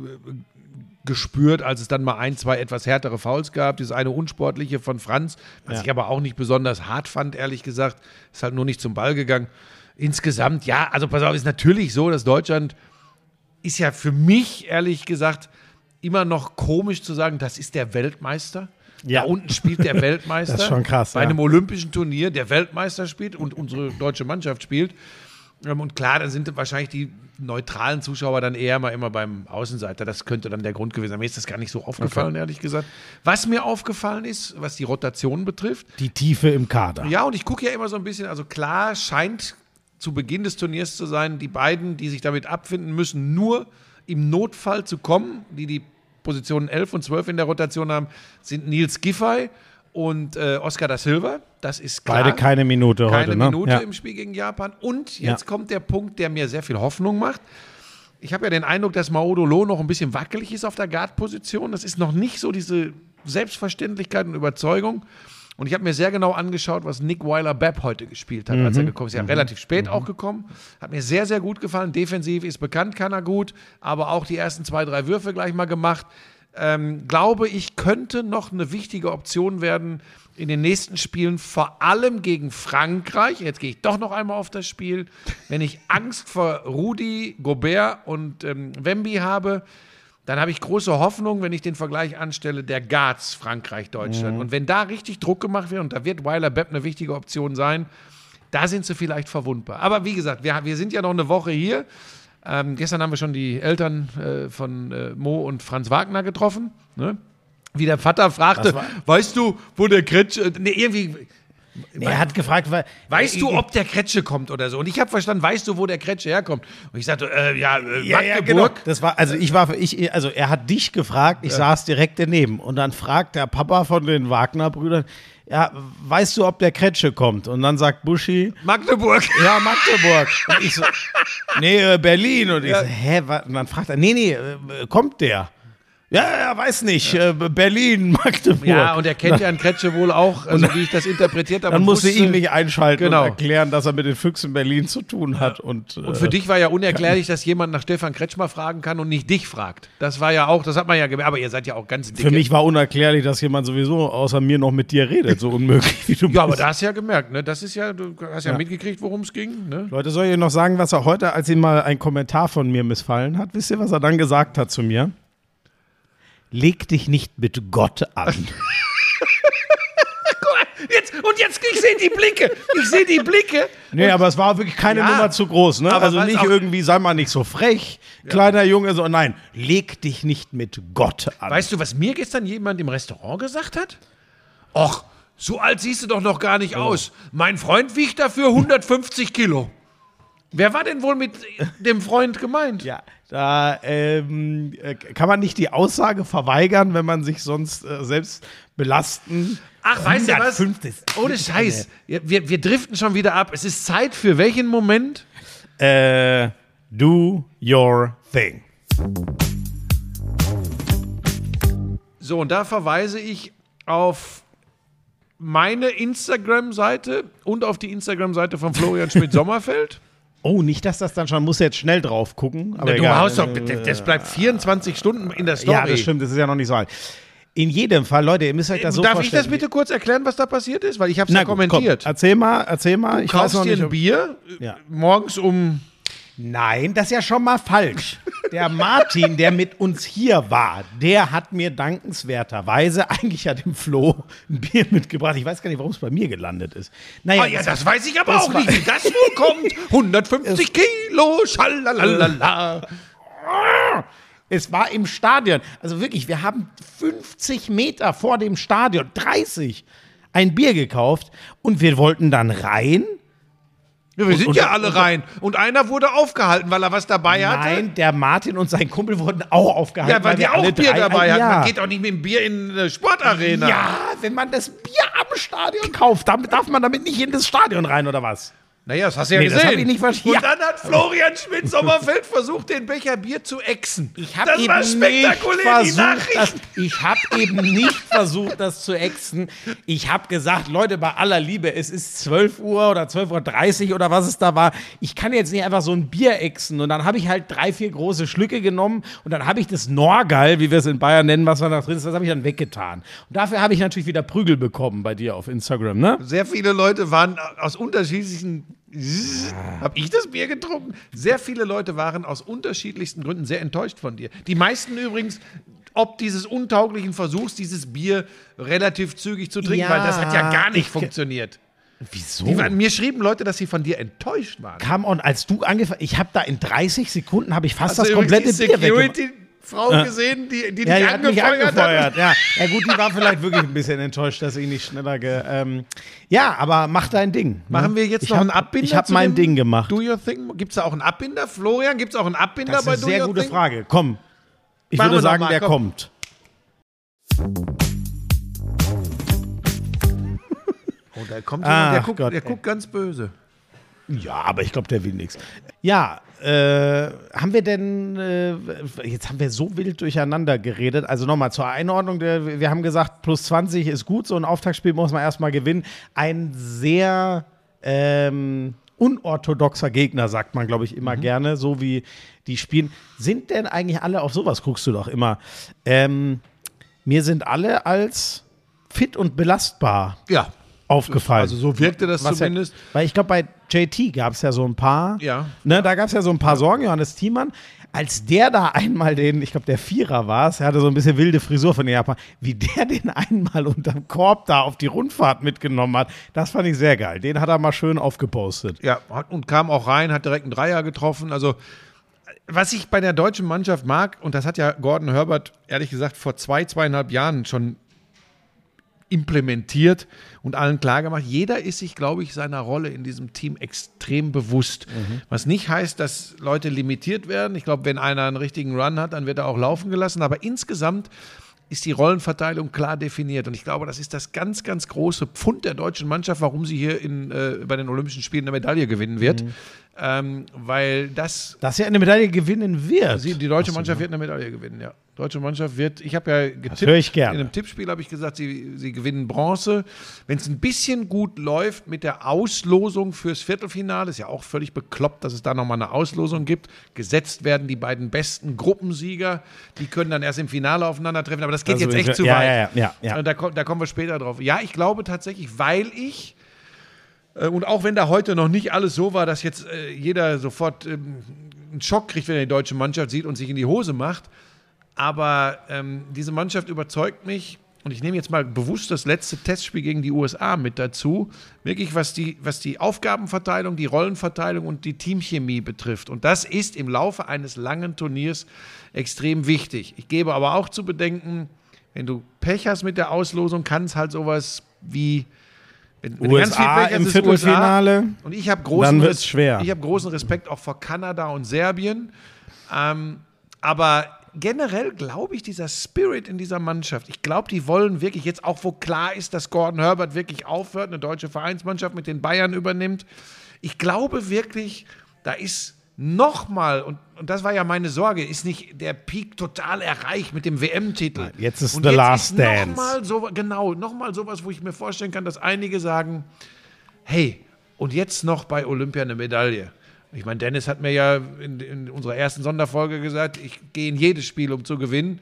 Speaker 2: gespürt, als es dann mal 1, 2 etwas härtere Fouls gab. Dieses eine unsportliche von Franz, was ich aber auch nicht besonders hart fand, ehrlich gesagt. Ist halt nur nicht zum Ball gegangen. Insgesamt, also pass auf, ist natürlich so, dass Deutschland ist ja für mich, ehrlich gesagt, immer noch komisch zu sagen, das ist der Weltmeister.
Speaker 1: Ja.
Speaker 2: Da unten spielt der Weltmeister.
Speaker 1: Das ist schon krass.
Speaker 2: Bei einem olympischen Turnier der Weltmeister spielt und unsere deutsche Mannschaft spielt. Und klar, dann sind wahrscheinlich die neutralen Zuschauer dann eher mal immer beim Außenseiter. Das könnte dann der Grund gewesen sein. Mir ist das gar nicht so aufgefallen, ehrlich gesagt. Was mir aufgefallen ist, was die Rotation betrifft.
Speaker 1: Die Tiefe im Kader.
Speaker 2: Ja, und ich gucke ja immer so ein bisschen, also klar scheint zu Beginn des Turniers zu sein, die beiden, die sich damit abfinden müssen, nur im Notfall zu kommen, die Positionen 11 und 12 in der Rotation haben, sind Nils Giffey und Oscar da Silva. Das ist klar.
Speaker 1: Beide keine Minute heute,
Speaker 2: Keine Minute im Spiel gegen Japan. Und jetzt kommt der Punkt, der mir sehr viel Hoffnung macht. Ich habe ja den Eindruck, dass Maudolo noch ein bisschen wackelig ist auf der Guard-Position. Das ist noch nicht so diese Selbstverständlichkeit und Überzeugung. Und ich habe mir sehr genau angeschaut, was Nick Weiler-Babb heute gespielt hat, als er gekommen ist. Er ist ja relativ spät auch gekommen. Hat mir sehr, sehr gut gefallen. Defensiv ist bekannt, kann er gut. Aber auch die ersten 2, 3 Würfe gleich mal gemacht. glaube ich, könnte noch eine wichtige Option werden in den nächsten Spielen, vor allem gegen Frankreich. Jetzt gehe ich doch noch einmal auf das Spiel. Wenn ich Angst vor Rudi, Gobert und Wemby habe, dann habe ich große Hoffnung, wenn ich den Vergleich anstelle, der Guards Frankreich-Deutschland. Und wenn da richtig Druck gemacht wird, und da wird Weiler-Bepp eine wichtige Option sein, da sind sie vielleicht verwundbar. Aber wie gesagt, wir sind ja noch eine Woche hier. Gestern haben wir schon die Eltern von Mo und Franz Wagner getroffen. Ne? Wie der Vater fragte, weißt du, wo der Kretsche...
Speaker 1: Er hat gefragt,
Speaker 2: weißt du, ob der Kretsche kommt oder so? Und ich habe verstanden, weißt du, wo der Kretsche herkommt? Und ich sagte, Magdeburg.
Speaker 1: Ja, genau. Das war, also er hat dich gefragt, ich saß direkt daneben. Und dann fragt der Papa von den Wagner-Brüdern, ja, weißt du, ob der Kretsche kommt? Und dann sagt Buschi,
Speaker 2: Magdeburg.
Speaker 1: Ja, Magdeburg. Und ich so, nee, Berlin. Und ich so, hä? Und dann fragt er, nee, kommt der? Ja, weiß nicht, Berlin, Magdeburg.
Speaker 2: Ja, und er kennt ja einen Kretsche wohl auch, also wie ich das interpretiert habe.
Speaker 1: Dann musste ich mich einschalten
Speaker 2: genau.
Speaker 1: und erklären, dass er mit den Füchsen Berlin zu tun hat. Und
Speaker 2: für dich war ja unerklärlich, dass jemand nach Stefan Kretschmer fragen kann und nicht dich fragt. Das war ja auch, das hat man ja gemerkt, aber ihr seid ja auch ganz dicke.
Speaker 1: Für mich war unerklärlich, dass jemand sowieso außer mir noch mit dir redet, so unmöglich wie du bist.
Speaker 2: Ja, aber da hast du ja gemerkt, ne? Das ist ja, du hast ja mitgekriegt, worum es ging, ne?
Speaker 1: Leute, soll ich noch sagen, was er heute, als ihm mal ein Kommentar von mir missfallen hat? Wisst ihr, was er dann gesagt hat zu mir? Leg dich nicht mit Gott an.
Speaker 2: Jetzt, ich sehe die Blicke.
Speaker 1: Nee, aber es war wirklich keine Nummer zu groß, ne? Also nicht irgendwie, sei mal nicht so frech, kleiner Junge, so, nein, leg dich nicht mit Gott an.
Speaker 2: Weißt du, was mir gestern jemand im Restaurant gesagt hat? Och, so alt siehst du doch noch gar nicht aus. Mein Freund wiegt dafür 150 Kilo. Wer war denn wohl mit dem Freund gemeint?
Speaker 1: Ja, da kann man nicht die Aussage verweigern, wenn man sich sonst selbst belasten.
Speaker 2: Ach, weißt du was? Ohne Scheiß. Wir driften schon wieder ab. Es ist Zeit für welchen Moment?
Speaker 1: Do your thing.
Speaker 2: So, und da verweise ich auf meine Instagram-Seite und auf die Instagram-Seite von Florian Schmidt-Sommerfeld.
Speaker 1: Oh, nicht, dass das dann schon, muss jetzt schnell drauf gucken. Aber
Speaker 2: du haust doch, das bleibt 24 Stunden in der Story.
Speaker 1: Ja, das stimmt, das ist ja noch nicht so alt. In jedem Fall, Leute, ihr müsst euch das so vorstellen.
Speaker 2: Darf ich das bitte kurz erklären, was da passiert ist? Weil ich habe es ja kommentiert.
Speaker 1: Komm, erzähl mal.
Speaker 2: Du kaufst dir ein Bier morgens um...
Speaker 1: Nein, das ist ja schon mal falsch. Der Martin, der mit uns hier war, der hat mir dankenswerterweise, eigentlich hat dem Flo ein Bier mitgebracht. Ich weiß gar nicht, warum es bei mir gelandet ist. Naja,
Speaker 2: das weiß ich aber auch nicht, wie das wohl kommt. 150 Kilo, schalalala.
Speaker 1: Es war im Stadion. Also wirklich, wir haben 50 Meter vor dem Stadion, 30, ein Bier gekauft und wir wollten dann rein.
Speaker 2: Ja, wir sind ja alle rein. Und einer wurde aufgehalten, weil er was dabei hatte.
Speaker 1: Nein, der Martin und sein Kumpel wurden auch aufgehalten.
Speaker 2: Ja, weil die auch Bier dabei hatten. Man geht auch nicht mit dem Bier in eine Sportarena.
Speaker 1: Ja, wenn man das Bier am Stadion kauft, dann darf man damit nicht in das Stadion rein, oder was?
Speaker 2: Naja, das hast du ja gesehen.
Speaker 1: Das hab ich nicht verstanden.
Speaker 2: Und dann hat Florian Schmidt-Sommerfeld versucht, den Becher Bier zu ächzen.
Speaker 1: Das war spektakulär, die Nachricht. Ich habe eben nicht versucht, das zu ächzen. Ich habe gesagt, Leute, bei aller Liebe, es ist 12 Uhr oder 12:30 Uhr oder was es da war. Ich kann jetzt nicht einfach so ein Bier ächzen. Und dann habe ich halt 3, 4 große Schlücke genommen und dann habe ich das Norgal, wie wir es in Bayern nennen, was da drin ist, das habe ich dann weggetan. Und dafür habe ich natürlich wieder Prügel bekommen bei dir auf Instagram, ne?
Speaker 2: Sehr viele Leute waren aus unterschiedlichen... Habe ich das Bier getrunken? Sehr viele Leute waren aus unterschiedlichsten Gründen sehr enttäuscht von dir. Die meisten übrigens, ob dieses untauglichen Versuchs, dieses Bier relativ zügig zu trinken, weil das hat ja gar nicht funktioniert.
Speaker 1: Wieso?
Speaker 2: Mir schrieben Leute, dass sie von dir enttäuscht waren.
Speaker 1: Come on, als du angefangen, ich habe da in 30 Sekunden habe ich fast das komplette Bier weggemacht.
Speaker 2: Frau gesehen, die dich angefeuert hat.
Speaker 1: Ja, gut, die war vielleicht wirklich ein bisschen enttäuscht, dass ich nicht schneller Ja, aber mach dein Ding. Ne?
Speaker 2: Machen wir jetzt noch einen Abbinder?
Speaker 1: Ich habe mein Ding gemacht.
Speaker 2: Do Your Thing? Gibt es da auch einen Abbinder? Florian, gibt es auch einen Abbinder bei Do Your Thing? Das ist eine sehr gute
Speaker 1: Frage. Komm, ich würde sagen, der kommt.
Speaker 2: Oh, da kommt jemand, der guckt ganz böse.
Speaker 1: Ja, aber ich glaube, der will nichts. Ja, haben wir denn, jetzt haben wir so wild durcheinander geredet, also nochmal zur Einordnung, wir haben gesagt, plus 20 ist gut, so ein Auftaktspiel muss man erstmal gewinnen. Ein sehr unorthodoxer Gegner, sagt man, glaube ich, immer gerne, so wie die spielen. Sind denn eigentlich alle, auf sowas guckst du doch immer, mir sind alle als fit und belastbar aufgefallen.
Speaker 2: Also so wirkte das zumindest.
Speaker 1: Weil ich glaube, bei JT gab es ja so ein paar, ne, da gab es ja so ein paar Sorgen, Johannes Thiemann, als der da einmal ich glaube, der Vierer war es, er hatte so ein bisschen wilde Frisur von Japan, wie der den einmal unterm Korb da auf die Rundfahrt mitgenommen hat, das fand ich sehr geil. Den hat er mal schön aufgepostet.
Speaker 2: Ja, und kam auch rein, hat direkt einen Dreier getroffen. Also, was ich bei der deutschen Mannschaft mag, und das hat ja Gordon Herbert, ehrlich gesagt, vor 2,5 Jahren schon implementiert und allen klargemacht. Jeder ist sich, glaube ich, seiner Rolle in diesem Team extrem bewusst. Was nicht heißt, dass Leute limitiert werden. Ich glaube, wenn einer einen richtigen Run hat, dann wird er auch laufen gelassen. Aber insgesamt ist die Rollenverteilung klar definiert. Und ich glaube, das ist das ganz, ganz große Pfund der deutschen Mannschaft, warum sie hier bei den Olympischen Spielen eine Medaille gewinnen wird. Weil das...
Speaker 1: Dass sie eine Medaille gewinnen wird.
Speaker 2: Die deutsche Mannschaft wird eine Medaille gewinnen, ja. Deutsche Mannschaft wird, ich habe ja getippt,
Speaker 1: das höre ich gerne.
Speaker 2: In einem Tippspiel habe ich gesagt, sie gewinnen Bronze. Wenn es ein bisschen gut läuft mit der Auslosung fürs Viertelfinale, ist ja auch völlig bekloppt, dass es da nochmal eine Auslosung gibt. Gesetzt werden die beiden besten Gruppensieger, die können dann erst im Finale aufeinandertreffen, aber das geht jetzt echt zu weit.
Speaker 1: Ja.
Speaker 2: Da kommen wir später drauf. Ja, ich glaube tatsächlich, weil ich, und auch wenn da heute noch nicht alles so war, dass jetzt jeder sofort einen Schock kriegt, wenn er die deutsche Mannschaft sieht und sich in die Hose macht, aber diese Mannschaft überzeugt mich, und ich nehme jetzt mal bewusst das letzte Testspiel gegen die USA mit dazu, wirklich was die Aufgabenverteilung, die Rollenverteilung und die Teamchemie betrifft. Und das ist im Laufe eines langen Turniers extrem wichtig. Ich gebe aber auch zu bedenken, wenn du Pech hast mit der Auslosung, kann es halt sowas wie wenn
Speaker 1: USA im Viertelfinale,
Speaker 2: USA, und ich habe großen,
Speaker 1: dann wird's schwer.
Speaker 2: Ich habe großen Respekt auch vor Kanada und Serbien, aber generell glaube ich, dieser Spirit in dieser Mannschaft, ich glaube, die wollen wirklich jetzt auch, wo klar ist, dass Gordon Herbert wirklich aufhört, eine deutsche Vereinsmannschaft mit den Bayern übernimmt. Ich glaube wirklich, da ist nochmal, und das war ja meine Sorge, ist nicht der Peak total erreicht mit dem WM-Titel.
Speaker 1: Jetzt ist The Last Dance.
Speaker 2: Nochmal sowas, wo ich mir vorstellen kann, dass einige sagen, hey, und jetzt noch bei Olympia eine Medaille. Ich meine, Dennis hat mir ja in unserer ersten Sonderfolge gesagt, ich gehe in jedes Spiel, um zu gewinnen.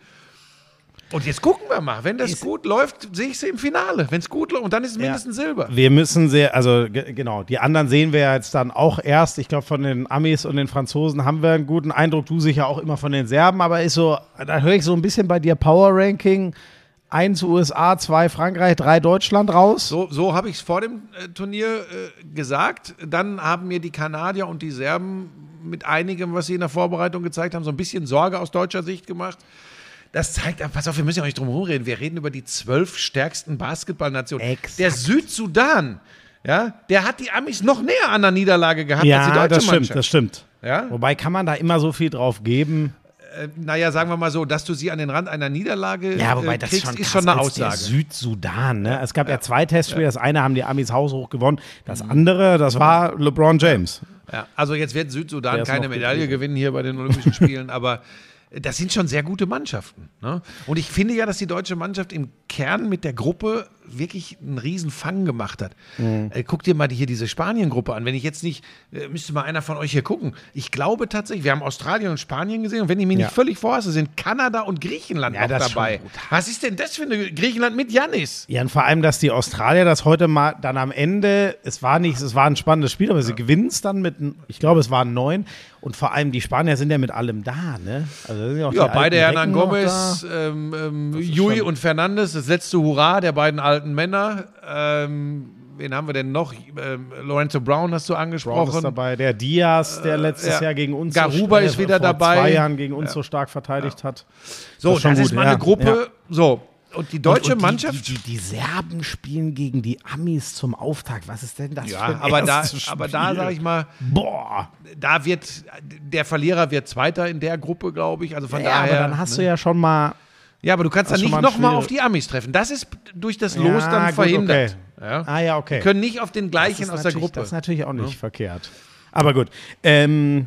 Speaker 2: Und jetzt gucken wir mal. Wenn das gut läuft, sehe ich sie im Finale. Wenn es gut läuft, und dann ist es mindestens Silber.
Speaker 1: Wir müssen genau, die anderen sehen wir ja jetzt dann auch erst. Ich glaube, von den Amis und den Franzosen haben wir einen guten Eindruck. Du sicher auch immer von den Serben, aber ist so, da höre ich so ein bisschen bei dir Power-Ranking. 1 USA, 2 Frankreich, 3 Deutschland raus.
Speaker 2: So habe ich es vor dem Turnier gesagt. Dann haben mir die Kanadier und die Serben mit einigem, was sie in der Vorbereitung gezeigt haben, so ein bisschen Sorge aus deutscher Sicht gemacht. Das zeigt, pass auf, wir müssen ja auch nicht drum herum reden. Wir reden über die 12 stärksten Basketballnationen.
Speaker 1: Exakt.
Speaker 2: Der Südsudan, ja, der hat die Amis noch näher an der Niederlage gehabt als die deutsche Mannschaft.
Speaker 1: Das stimmt.
Speaker 2: Ja?
Speaker 1: Wobei, kann man da immer so viel drauf geben?
Speaker 2: Naja, sagen wir mal so, dass du sie an den Rand einer Niederlage
Speaker 1: das
Speaker 2: kriegst,
Speaker 1: schon
Speaker 2: ist schon eine Aussage.
Speaker 1: Südsudan, ne? Es gab ja 2 Testspiele, das eine haben die Amis haushoch gewonnen, das andere, das war LeBron James.
Speaker 2: Ja, also jetzt wird Südsudan
Speaker 1: Der ist
Speaker 2: keine
Speaker 1: noch
Speaker 2: Medaille gewinnen hier bei den Olympischen Spielen, aber das sind schon sehr gute Mannschaften. Ne? Und ich finde ja, dass die deutsche Mannschaft im Kern mit der Gruppe wirklich einen riesen Fang gemacht hat. Guck dir mal hier diese Spanien-Gruppe an. Wenn ich jetzt nicht, müsste mal einer von euch hier gucken. Ich glaube tatsächlich, wir haben Australien und Spanien gesehen und wenn ich mich nicht völlig vorhasse, sind Kanada und Griechenland noch dabei. Was ist denn das für eine Griechenland mit Giannis?
Speaker 1: Ja, und vor allem, dass die Australier das heute mal dann am Ende, es war ein spannendes Spiel, aber sie gewinnen es dann mit, ich glaube, es waren 9. Und vor allem die Spanier sind ja mit allem da, ne? Also sind ja auch
Speaker 2: beide Hernan Gomez, Jui und Fernandes, das letzte Hurra der beiden alten Männer. Wen haben wir denn noch? Lorenzo Brown hast du angesprochen.
Speaker 1: Brown ist dabei. Der Diaz, der letztes Jahr gegen uns
Speaker 2: Garuba ist wieder dabei.
Speaker 1: Vor 2 Jahren gegen uns so stark verteidigt hat.
Speaker 2: So, das ist mal eine Gruppe. Ja. So, und die deutsche Mannschaft.
Speaker 1: Die Serben spielen gegen die Amis zum Auftakt. Was ist denn das für ein
Speaker 2: aber da
Speaker 1: Spiel?
Speaker 2: sage ich mal, da wird der Verlierer wird Zweiter in der Gruppe, glaube ich. Also von daher.
Speaker 1: Aber dann hast du ja schon mal.
Speaker 2: Ja, aber du kannst dann nicht nochmal auf die Amis treffen. Das ist durch das Los dann gut, verhindert.
Speaker 1: Okay. Ja?
Speaker 2: Die können nicht auf den gleichen aus der Gruppe.
Speaker 1: Das ist natürlich auch nicht verkehrt. Aber gut.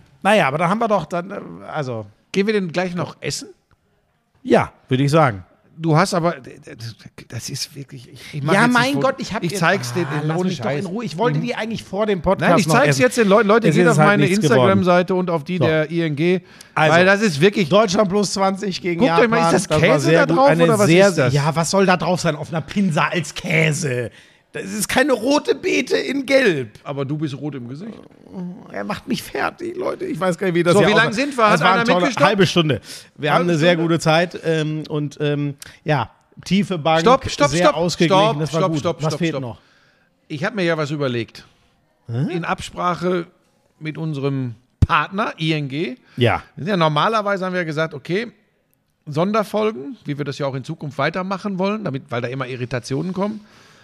Speaker 1: Aber da haben wir doch dann, also.
Speaker 2: Gehen wir denn gleich noch essen?
Speaker 1: Ja, würde ich sagen.
Speaker 2: du hast aber, das ist wirklich,
Speaker 1: Ja, mein Gott, ich
Speaker 2: zeig's dir,
Speaker 1: lass
Speaker 2: ohne
Speaker 1: mich doch
Speaker 2: Scheiß.
Speaker 1: in Ruhe. Ich wollte die eigentlich vor dem Podcast
Speaker 2: Nein, ich
Speaker 1: noch
Speaker 2: zeig's
Speaker 1: essen.
Speaker 2: jetzt den Leuten. Leute,
Speaker 1: Es
Speaker 2: geht
Speaker 1: ist
Speaker 2: auf
Speaker 1: halt
Speaker 2: meine
Speaker 1: nichts
Speaker 2: Instagram-Seite und auf die
Speaker 1: So.
Speaker 2: der ING,
Speaker 1: Also,
Speaker 2: weil das ist wirklich,
Speaker 1: Deutschland plus 20 gegen
Speaker 2: Guckt
Speaker 1: Japan.
Speaker 2: euch mal, ist das
Speaker 1: war
Speaker 2: Käse
Speaker 1: sehr
Speaker 2: da
Speaker 1: gut.
Speaker 2: drauf
Speaker 1: Eine
Speaker 2: oder was
Speaker 1: sehr,
Speaker 2: ist das?
Speaker 1: Ja, was soll da drauf sein auf einer Pinsa als Käse? Das ist keine rote Beete in Gelb.
Speaker 2: aber du bist rot im Gesicht.
Speaker 1: Er macht mich fertig, Leute. Ich weiß gar nicht, wie das
Speaker 2: So,
Speaker 1: hier
Speaker 2: wie lang
Speaker 1: aussah.
Speaker 2: sind wir?
Speaker 1: Das
Speaker 2: Hat
Speaker 1: war
Speaker 2: einer
Speaker 1: eine tolle
Speaker 2: mitgestoppt?
Speaker 1: halbe Stunde. Wir haben
Speaker 2: Halbe
Speaker 1: eine sehr
Speaker 2: Stunde?
Speaker 1: gute Zeit ja, tiefe Bank, sehr ausgeglichen. Das war gut. Was fehlt noch?
Speaker 2: Ich habe mir ja was überlegt. In Absprache mit unserem Partner, ING.
Speaker 1: Ja.
Speaker 2: Ja, normalerweise haben wir gesagt, okay, Sonderfolgen, wie wir das ja auch in Zukunft weitermachen wollen, weil da immer Irritationen kommen.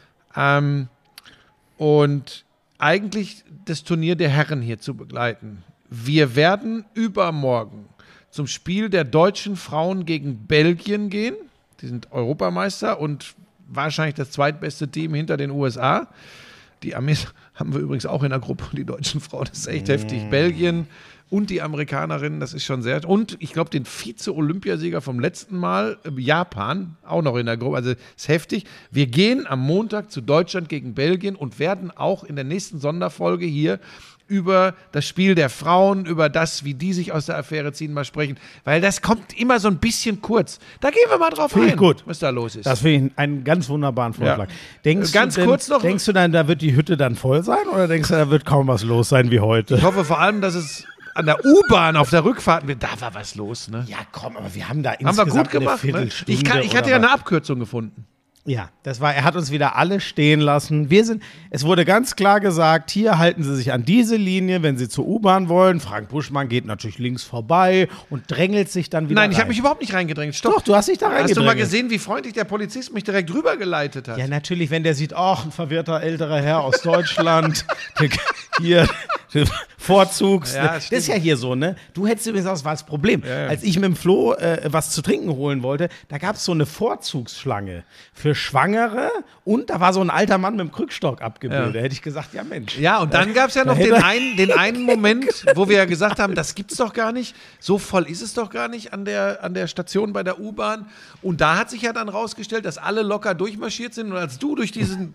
Speaker 2: Und eigentlich das Turnier der Herren hier zu begleiten. Wir werden übermorgen zum Spiel der deutschen Frauen gegen Belgien gehen. Die sind Europameister und wahrscheinlich das zweitbeste Team hinter den USA. Die Amis haben wir übrigens auch in der Gruppe, die deutschen Frauen. Das ist echt heftig. Belgien und die Amerikanerinnen, das ist schon sehr. Und ich glaube, den Vize-Olympiasieger vom letzten Mal, Japan, auch noch in der Gruppe. Also ist heftig. Wir gehen am Montag zu Deutschland gegen Belgien und werden auch in der nächsten Sonderfolge hier über das Spiel der Frauen, über das, wie die sich aus der Affäre ziehen, mal sprechen. Weil das kommt immer so ein bisschen kurz. Da gehen wir mal drauf
Speaker 1: Finde ich
Speaker 2: ein,
Speaker 1: gut.
Speaker 2: was da los ist.
Speaker 1: Das finde ich einen ganz wunderbaren Vorschlag.
Speaker 2: Ja.
Speaker 1: Denkst du dann, da wird die Hütte dann voll sein oder denkst du, da wird kaum was los sein wie heute?
Speaker 2: Ich hoffe vor allem, dass es an der U-Bahn auf der Rückfahrt, da war was los, ne?
Speaker 1: Ja, komm, aber wir haben da
Speaker 2: Haben wir
Speaker 1: insgesamt
Speaker 2: gut gemacht,
Speaker 1: eine
Speaker 2: ne?
Speaker 1: Viertelstunde.
Speaker 2: Ich hatte ja eine Abkürzung gefunden.
Speaker 1: Ja, er hat uns wieder alle stehen lassen. Es wurde ganz klar gesagt, hier halten Sie sich an diese Linie, wenn Sie zur U-Bahn wollen. Frank Buschmann geht natürlich links vorbei und drängelt sich dann wieder
Speaker 2: Nein, ich
Speaker 1: rein.
Speaker 2: habe mich überhaupt nicht reingedrängt. Stopp.
Speaker 1: Doch, du hast dich da reingedrängt.
Speaker 2: Hast du mal gesehen, wie freundlich der Polizist mich direkt rübergeleitet hat?
Speaker 1: Ja, natürlich, wenn der sieht, ein verwirrter älterer Herr aus Deutschland, hier, Vorzugs.
Speaker 2: Ja,
Speaker 1: das ist ja hier so, ne? Du hättest übrigens auch, das war das Problem.
Speaker 2: Ja.
Speaker 1: Als ich mit dem Flo was zu trinken holen wollte, da gab es so eine Vorzugsschlange für Schwangere und da war so ein alter Mann mit dem Krückstock abgebildet. Da hätte ich gesagt, ja Mensch.
Speaker 2: Ja, und dann gab es ja noch den einen Moment, wo wir ja gesagt haben, das gibt's doch gar nicht, so voll ist es doch gar nicht an der Station bei der U-Bahn. Und da hat sich ja dann rausgestellt, dass alle locker durchmarschiert sind und als du durch diesen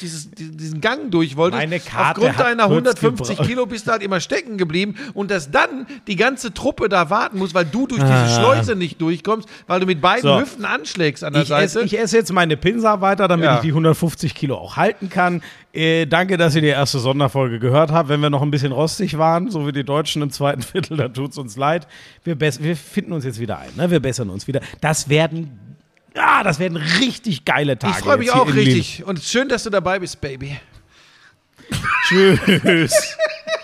Speaker 2: Gang durch wolltest,
Speaker 1: Meine Karte
Speaker 2: aufgrund
Speaker 1: hat
Speaker 2: deiner
Speaker 1: kurz
Speaker 2: 150 Kilo bist du halt immer stecken geblieben und dass dann die ganze Truppe da warten muss, weil du durch diese Schleuse nicht durchkommst, weil du mit beiden Hüften anschlägst an der Seite.
Speaker 1: Ich esse jetzt meine Pinsa weiter, damit ich die 150 Kilo auch halten kann. Danke, dass ihr die erste Sonderfolge gehört habt. Wenn wir noch ein bisschen rostig waren, so wie die Deutschen im zweiten Viertel, dann tut es uns leid. Wir finden uns jetzt wieder ein. Ne? Wir bessern uns wieder. Das werden richtig geile Tage.
Speaker 2: Ich freue mich auch richtig. Und schön, dass du dabei bist, Baby.
Speaker 1: Tschüss.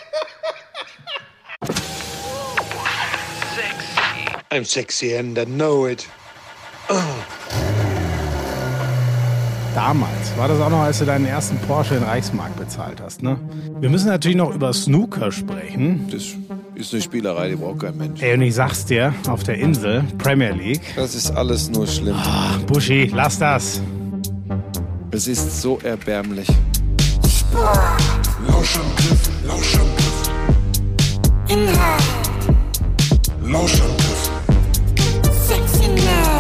Speaker 3: I'm sexy and I know it.
Speaker 1: Damals war das auch noch, als du deinen ersten Porsche in Reichsmark bezahlt hast, ne? Wir müssen natürlich noch über Snooker sprechen.
Speaker 3: Das ist eine Spielerei, die braucht kein Mensch.
Speaker 1: Ey, und ich sag's dir, auf der Insel, Premier League.
Speaker 3: Das ist alles nur schlimm.
Speaker 1: Buschi, lass das.
Speaker 3: Es ist so erbärmlich.
Speaker 4: Lauschangriff, Lauschangriff. Inhalt. Lauschangriff. Sexiness.